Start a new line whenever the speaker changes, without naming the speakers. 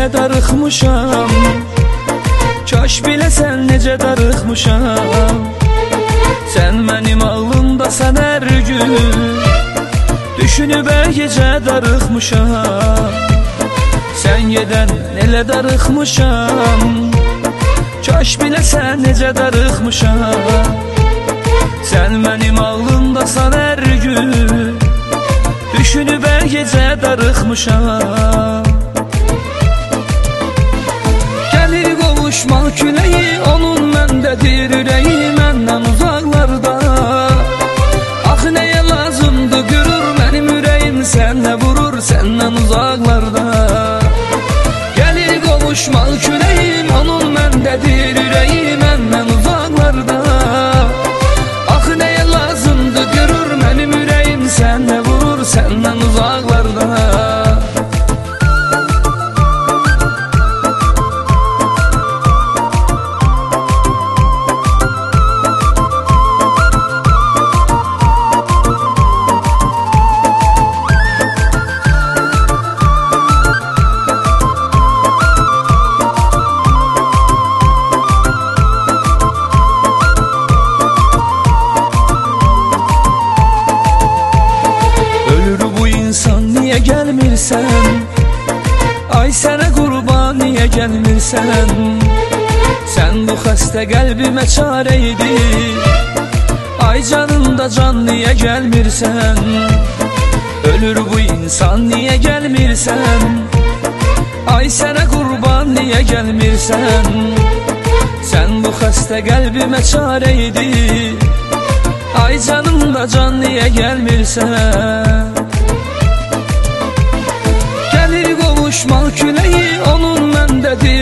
elə darıxmışam. Kaş biləsən necə darıxmışam. Sən mənim ağlımdasan hər gün, düşünüb hər gecə darıxmışam. Sən gedən elə darıxmışam. Kaş biləsən necə darıxmışam. Sən mənim ağlımdasan hər gün, düşünüb hər gecə darıxmışam. Gəlir qovuşmaq küləyi, onun məndədir ürəyi, məndən uzaqlarda. Axı nəyə lazımdır görür mənim ürəyim, sənlə vurur səndən uzaqlarda. Gəlir qovuşmaq küləyi, onun məndədir ürəyi, məndən uzaqlarda. Axı nəyə lazımdır görür mənim ürəyim, sənlə vurur səndən uzaqlarda. Niyə gəlmirsən? Ay sənə qurban niyə gəlmirsən? Sən bu xəstə qəlbimə çarə edir. Ay canımda can niyə gəlmirsən? Ölür bu insan niyə gəlmirsən? Ay sənə qurban niyə gəlmirsən? Sən bu xəstə qəlbimə çarə edir. Ay canımda can niyə gəlmirsən? Qovuşmaq küləyi, onun məndədir